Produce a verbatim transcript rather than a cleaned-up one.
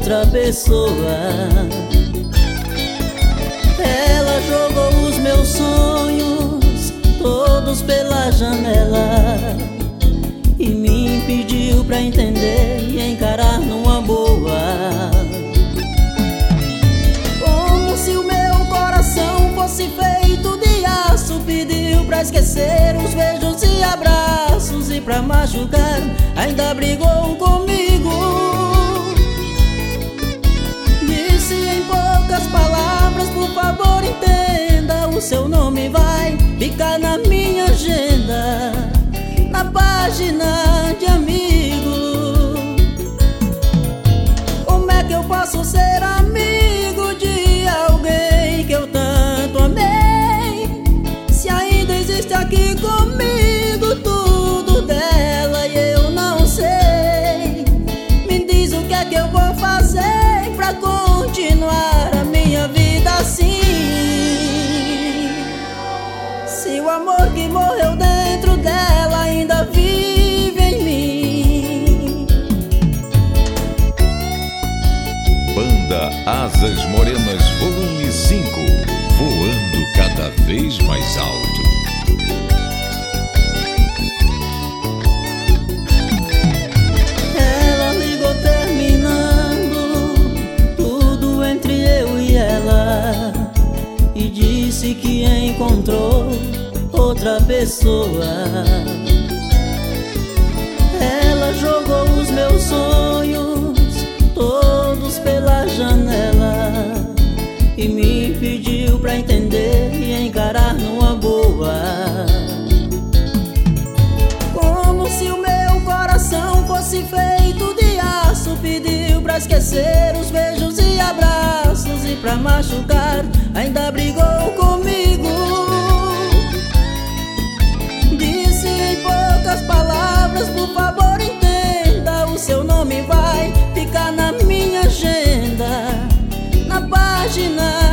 outra pessoa. Ela jogou os meus sonhos todos pela janela e me impediu pra entender e encarar numa boa. Como se o meu coração fosse feito de aço, pediu pra esquecer os beijos e abraços, e pra machucar ainda brigou comigo. Disse em poucas palavras: por favor entenda, o seu nome vai ficar na minha agenda, na página de amigo. Como é que eu posso ser amigo de alguém que eu tanto amei, se ainda existe aqui comigo tudo dela e eu não sei? Me diz o que é que eu vou fazer pra continuar a minha vida assim, se o amor que morreu dentro dela ainda vive em mim. Banda Asas Morenas Volume cinco, voando cada vez mais alto. Ela ligou terminando tudo entre eu e ela e disse que encontrou outra pessoa. Ela jogou os meus sonhos todos pela janela e me pediu pra entender e encarar numa boa. Como se o meu coração fosse feito de aço, pediu pra esquecer os beijos e abraços, e pra machucar ainda brigou comigo. Disse em poucas palavras: por favor entenda, o seu nome vai ficar na minha agenda, na página